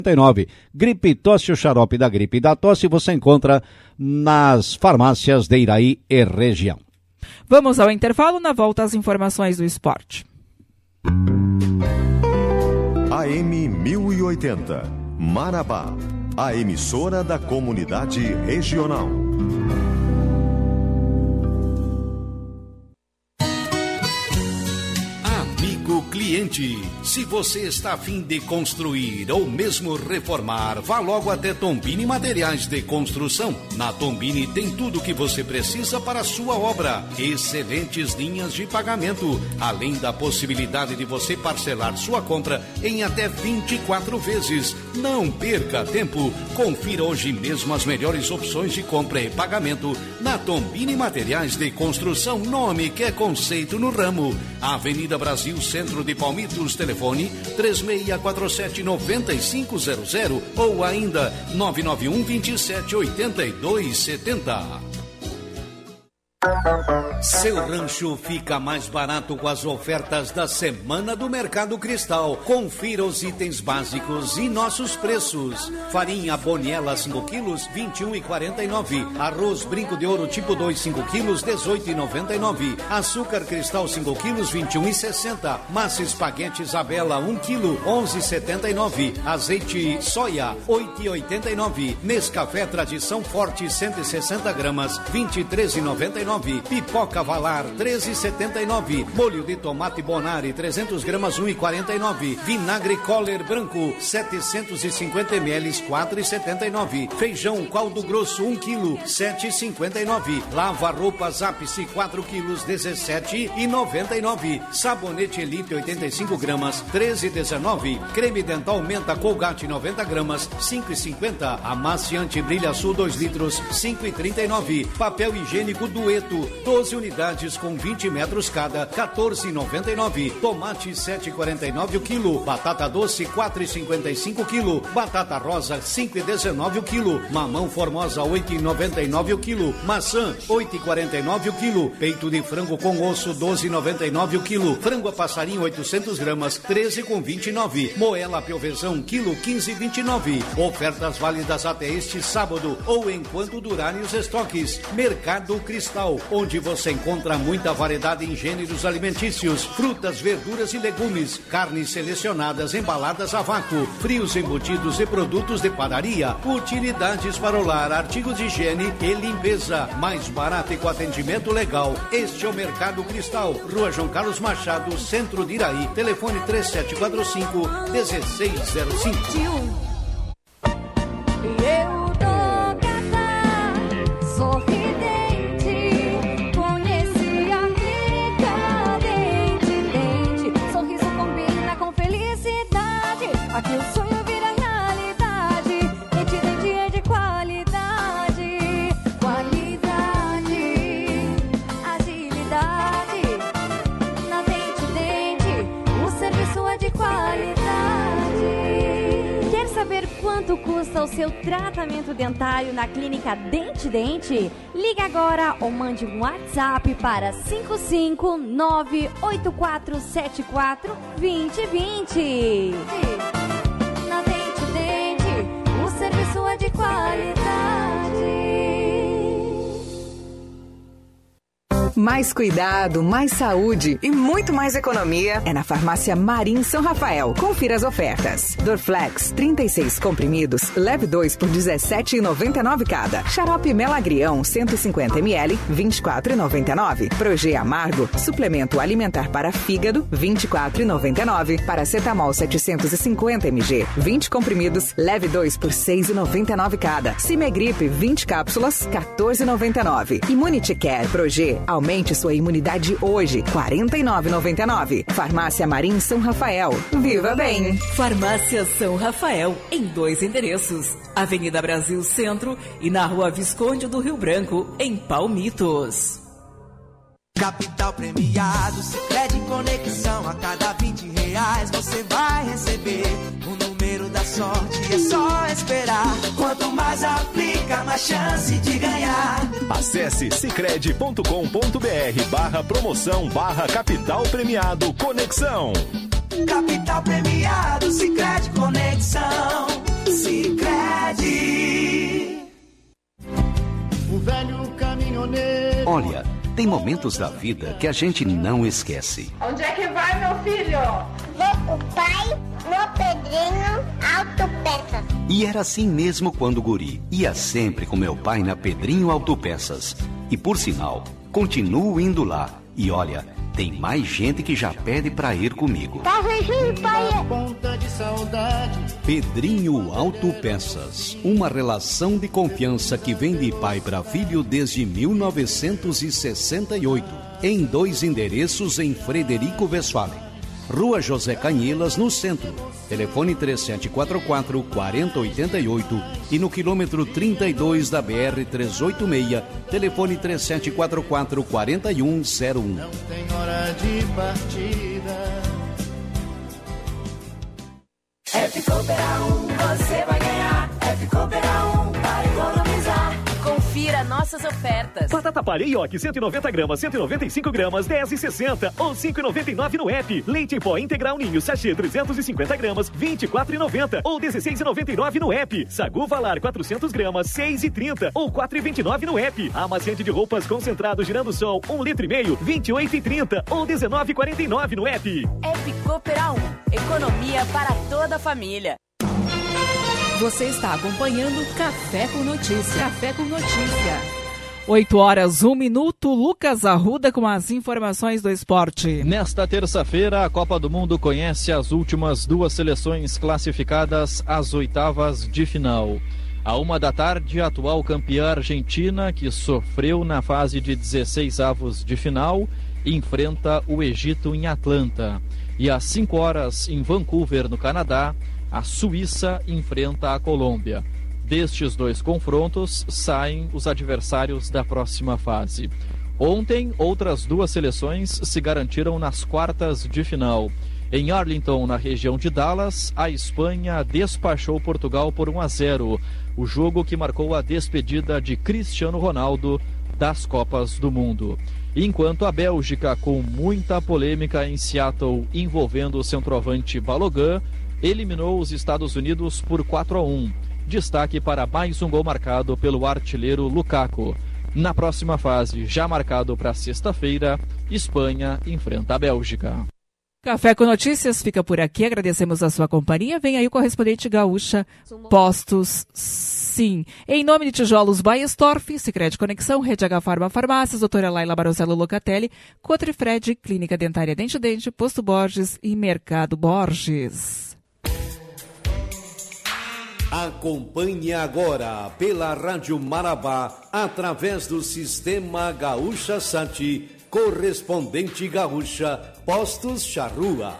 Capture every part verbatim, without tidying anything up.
Gripe Tosse, o xarope da gripe e da tosse você encontra nas farmácias de Iraí e região. Vamos ao intervalo, na volta às informações do esporte. A M mil e oitenta, Marabá, a emissora da comunidade regional. Amigo cliente, se você está a fim de construir ou mesmo reformar, vá logo até Tombini Materiais de Construção. Na Tombini tem tudo o que você precisa para a sua obra. Excelentes linhas de pagamento, além da possibilidade de você parcelar sua compra em até vinte e quatro vezes. Não perca tempo, confira hoje mesmo as melhores opções de compra e pagamento na Tombini Materiais de Construção, nome que é conceito no ramo. Avenida Brasil, Centro de Palmitos, telefone três seis quatro sete nove cinco zero zero ou ainda nove nove um, dois sete oito dois sete zero. Seu rancho fica mais barato com as ofertas da Semana do Mercado Cristal. Confira os itens básicos e nossos preços. Farinha Boniela cinco quilos, vinte e um reais e quarenta e nove centavos. Arroz Brinco de Ouro tipo dois, cinco quilos, dezoito reais e noventa e nove centavos. Açúcar Cristal cinco quilos, vinte e um reais e sessenta centavos. Massa Espaguete Isabela um quilo, onze reais e setenta e nove centavos. Azeite Soia oito reais e oitenta e nove centavos. Nescafé Tradição Forte cento e sessenta gramas, vinte e três reais e noventa e nove centavos. Pipoca Valar treze reais e setenta e nove centavos. Molho de tomate Bonari trezentas gramas um real e quarenta e nove centavos. Vinagre Coller Branco setecentos e cinquenta mililitros quatro reais e setenta e nove centavos. Feijão Caldo Grosso um quilo sete reais e cinquenta e nove centavos. Lava roupas Ápice quatro quilos dezessete reais e noventa e nove centavos. Sabonete Elite oitenta e cinco gramas treze reais e dezenove centavos. Creme dental Menta Colgate noventa gramas cinco reais e cinquenta centavos. Amaciante Brilha Sul dois litros cinco reais e trinta e nove centavos. Papel higiênico Dueto doze unidades com vinte metros cada, quatorze reais e noventa e nove centavos. Tomate sete reais e quarenta e nove centavos o quilo. Batata doce quatro reais e cinquenta e cinco centavos o quilo. Batata rosa cinco reais e dezenove centavos o quilo. Mamão formosa oito reais e noventa e nove centavos o quilo. Maçã oito reais e quarenta e nove centavos o quilo. Peito de frango com osso doze reais e noventa e nove centavos o quilo. Frango a passarinho oitocentas gramas treze reais e vinte e nove centavos. Moela Pioversão quilo quinze reais e vinte e nove centavos. Ofertas válidas até este sábado ou enquanto durarem os estoques. Mercado Cristal, onde você encontra muita variedade em gêneros alimentícios, frutas, verduras e legumes, carnes selecionadas, embaladas a vácuo, frios embutidos e produtos de padaria, utilidades para o lar, artigos de higiene e limpeza, mais barato e com atendimento legal. Este é o Mercado Cristal, Rua João Carlos Machado, Centro de Iraí, telefone três sete quatro cinco, um seis zero cinco. Aqui o sonho vira realidade. Dente Dente é de qualidade. Qualidade, agilidade. Na Dente Dente, o serviço é de qualidade. Quer saber quanto custa o seu tratamento dentário na clínica Dente Dente? Ligue agora ou mande um WhatsApp para cinco cinco nove oito quatro sete quatro dois zero dois zero. Na Dente Dente, o serviço é de qualidade. Mais cuidado, mais saúde e muito mais economia é na Farmácia Marim São Rafael. Confira as ofertas. Dorflex, trinta e seis comprimidos, leve dois por dezessete reais e noventa e nove centavos cada. Xarope Melagrião, cento e cinquenta mililitros, vinte e quatro reais e noventa e nove centavos. Progê Amargo, suplemento alimentar para fígado, vinte e quatro reais e noventa e nove centavos. Paracetamol setecentos e cinquenta miligramas, vinte comprimidos, leve dois por seis reais e noventa e nove centavos cada. Cimegripe, vinte cápsulas, quatorze reais e noventa e nove centavos. Immunity Care Progê, aumente sua imunidade hoje, quarenta e nove reais e noventa e nove centavos. Farmácia Marim São Rafael. Viva bem! Farmácia São Rafael, em dois endereços. Avenida Brasil Centro e na Rua Visconde do Rio Branco, em Palmitos. Capital Premiado, Sicredi Conexão. A cada vinte reais você vai receber o número da sorte, é só esperar. Quanto mais aplica, mais chance de ganhar. Acesse sicredi ponto com ponto br barra promoção barra Capital Premiado Conexão. Capital Premiado, Sicredi Conexão. Olha, tem momentos da vida que a gente não esquece. Onde é que vai, meu filho? Vou com o pai no Pedrinho Autopeças. E era assim mesmo quando guri. Ia sempre com meu pai na Pedrinho Autopeças. E por sinal, continuo indo lá. E olha, tem mais gente que já pede pra ir comigo. Tá fugindo, pai? Ponta de saudade. Pedrinho Autopeças, uma relação de confiança que vem de pai para filho desde mil novecentos e sessenta e oito, em dois endereços em Frederico Westphalen. Rua José Canhelas, no centro. Telefone três sete quatro quatro, quatro zero oito oito e no quilômetro trinta e dois da B R trezentos e oitenta e seis, telefone três sete quatro quatro, quatro um zero um. Não tem hora de partida. F Cooper um, você vai ganhar. F Cooper um, para economizar. Confira nossas ofertas. Batata palha Ioki cento e noventa gramas, cento e noventa e cinco gramas, dez e sessenta ou cinco e noventa e nove no app. Leite em pó integral Ninho sachê trezentos e cinquenta gramas, vinte e quatro e noventa ou dezesseis e noventa e nove no app. Sagu Valar quatrocentas gramas, seis e trinta ou quatro e vinte e nove no app. Amaciante de roupas concentrado girando sol, um litro e meio, vinte e oito e trinta ou dezenove e quarenta e nove no app. F Cooper um, economia para toda a família. Você está acompanhando Café com Notícia. Café com Notícia. oito horas, um minuto. Lucas Arruda com as informações do esporte. Nesta terça-feira, a Copa do Mundo conhece as últimas duas seleções classificadas às oitavas de final. À uma da tarde, a atual campeã argentina, que sofreu na fase de dezesseis avos de final, enfrenta o Egito em Atlanta. E às cinco horas, em Vancouver, no Canadá, a Suíça enfrenta a Colômbia. Destes dois confrontos saem os adversários da próxima fase. Ontem, outras duas seleções se garantiram nas quartas de final. Em Arlington, na região de Dallas, a Espanha despachou Portugal por um a zero. O jogo que marcou a despedida de Cristiano Ronaldo das Copas do Mundo. Enquanto a Bélgica, com muita polêmica em Seattle envolvendo o centroavante Balogun, eliminou os Estados Unidos por quatro a um. Destaque para mais um gol marcado pelo artilheiro Lukaku. Na próxima fase, já marcado para sexta-feira, Espanha enfrenta a Bélgica. Café com Notícias fica por aqui. Agradecemos a sua companhia. Vem aí o correspondente Gaúcha Postos Sim. Em nome de Tijolos Baestorff, Sicredi Conexão, Rede H Farma Farmácias, doutora Laila Barosello Locatelli, Cotrifred, Clínica Dentária Dente Dente, Posto Borges e Mercado Borges. Acompanhe agora pela Rádio Marabá, através do Sistema Gaúcha Sati, correspondente Gaúcha, Postos Charrua.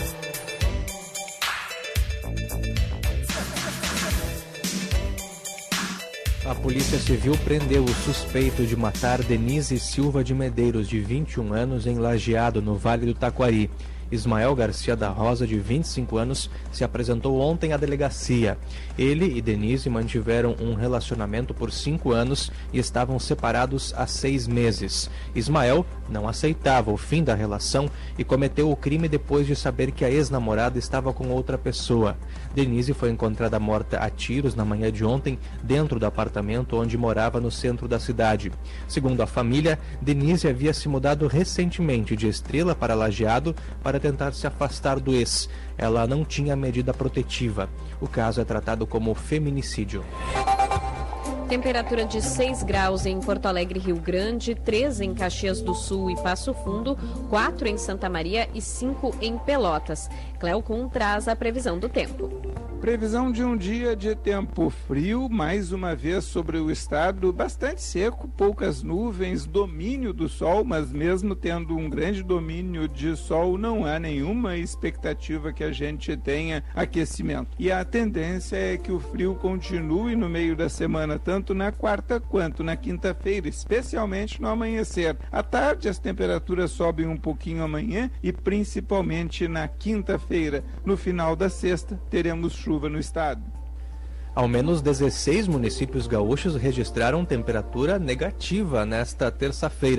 A Polícia Civil prendeu o suspeito de matar Denise Silva de Medeiros, de vinte e um anos, em Lajeado, no Vale do Taquari. Ismael Garcia da Rosa, de vinte e cinco anos, se apresentou ontem à delegacia. Ele e Denise mantiveram um relacionamento por cinco anos e estavam separados há seis meses. Ismael não aceitava o fim da relação e cometeu o crime depois de saber que a ex-namorada estava com outra pessoa. Denise foi encontrada morta a tiros na manhã de ontem, dentro do apartamento onde morava no centro da cidade. Segundo a família, Denise havia se mudado recentemente de Estrela para Lajeado para tentar se afastar do ex. Ela não tinha medida protetiva. O caso é tratado como feminicídio. Temperatura de seis graus em Porto Alegre, Rio Grande, três em Caxias do Sul e Passo Fundo, quatro em Santa Maria e cinco em Pelotas. Cleocum traz a previsão do tempo. Previsão de um dia de tempo frio, mais uma vez sobre o estado, bastante seco, poucas nuvens, domínio do sol, mas mesmo tendo um grande domínio de sol, não há nenhuma expectativa que a gente tenha aquecimento. E a tendência é que o frio continue no meio da semana, tanto na quarta quanto na quinta-feira, especialmente no amanhecer. À tarde as temperaturas sobem um pouquinho amanhã e principalmente na quinta-feira. No final da sexta teremos chuva no estado. Ao menos dezesseis municípios gaúchos registraram temperatura negativa nesta terça-feira.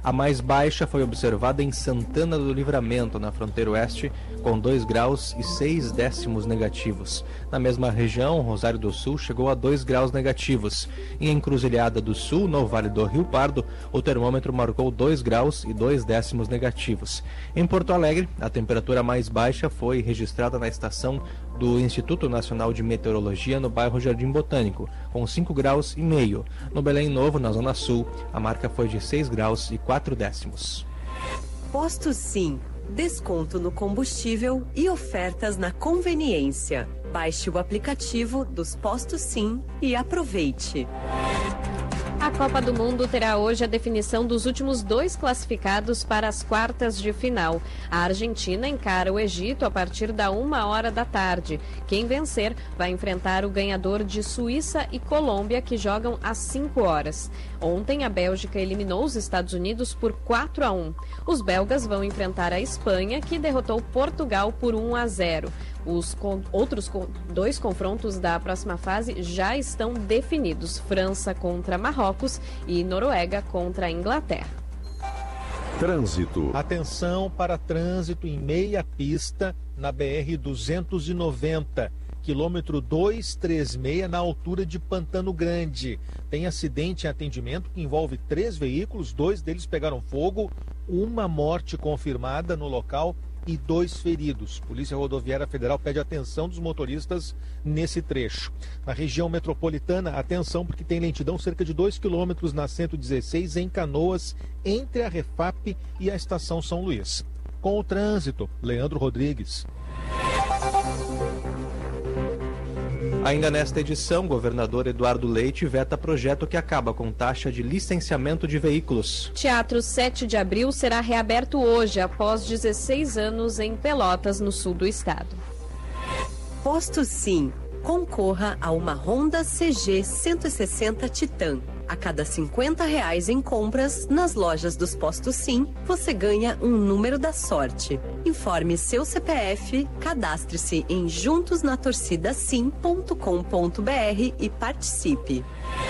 A mais baixa foi observada em Santana do Livramento, na fronteira oeste, com dois graus e seis décimos negativos. Na mesma região, Rosário do Sul chegou a dois graus negativos. Em Encruzilhada do Sul, no Vale do Rio Pardo, o termômetro marcou dois graus e dois décimos negativos. Em Porto Alegre, a temperatura mais baixa foi registrada na estação do Instituto Nacional de Meteorologia, no bairro Jardim Botânico, com cinco graus e meio. No Belém Novo, na Zona Sul, a marca foi de seis graus e quatro décimos. Posto Sim. Desconto no combustível e ofertas na conveniência. Baixe o aplicativo dos Postos Sim e aproveite. A Copa do Mundo terá hoje a definição dos últimos dois classificados para as quartas de final. A Argentina encara o Egito a partir da uma hora da tarde. Quem vencer vai enfrentar o ganhador de Suíça e Colômbia, que jogam às cinco horas. Ontem, a Bélgica eliminou os Estados Unidos por quatro a um. Os belgas vão enfrentar a Espanha, que derrotou Portugal por um a zero. Os con- outros con- dois confrontos da próxima fase já estão definidos: França contra Marrocos e Noruega contra a Inglaterra. Trânsito. Atenção para trânsito em meia pista na B R duzentos e noventa, quilômetro duzentos e trinta e seis, na altura de Pantano Grande. Tem acidente em atendimento que envolve três veículos, dois deles pegaram fogo, uma morte confirmada no local e dois feridos. Polícia Rodoviária Federal pede atenção dos motoristas nesse trecho. Na região metropolitana, atenção porque tem lentidão cerca de dois quilômetros na cento e dezesseis em Canoas, entre a Refap e a Estação São Luís. Com o trânsito, Leandro Rodrigues. Ainda nesta edição, o governador Eduardo Leite veta projeto que acaba com taxa de licenciamento de veículos. Teatro sete de abril será reaberto hoje, após dezesseis anos em Pelotas, no sul do estado. Posto Sim. Concorra a uma Honda C G cento e sessenta Titan. A cada cinquenta reais em compras nas lojas dos Postos Sim, você ganha um número da sorte. Informe seu C P F, cadastre-se em juntos na torcida sim ponto com ponto b r e participe.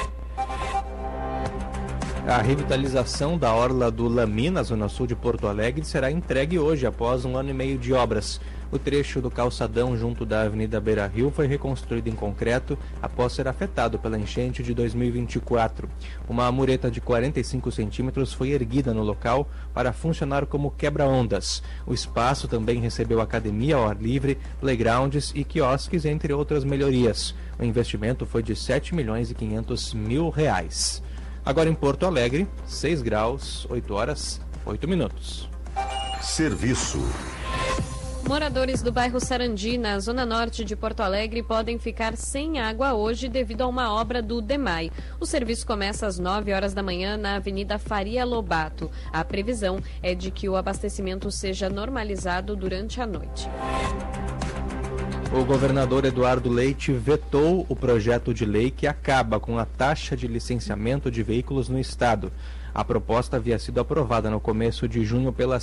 A revitalização da orla do Lami, na zona sul de Porto Alegre, será entregue hoje, após um ano e meio de obras. O trecho do calçadão junto da Avenida Beira Rio foi reconstruído em concreto após ser afetado pela enchente de dois mil e vinte e quatro. Uma mureta de quarenta e cinco centímetros foi erguida no local para funcionar como quebra-ondas. O espaço também recebeu academia ao ar livre, playgrounds e quiosques, entre outras melhorias. O investimento foi de sete milhões e quinhentos mil reais. Agora em Porto Alegre, seis graus, oito horas, oito minutos. Serviço. Moradores do bairro Sarandi, na zona norte de Porto Alegre, podem ficar sem água hoje devido a uma obra do DEMAI. O serviço começa às nove horas da manhã na Avenida Faria Lobato. A previsão é de que o abastecimento seja normalizado durante a noite. O governador Eduardo Leite vetou o projeto de lei que acaba com a taxa de licenciamento de veículos no estado. A proposta havia sido aprovada no começo de junho pela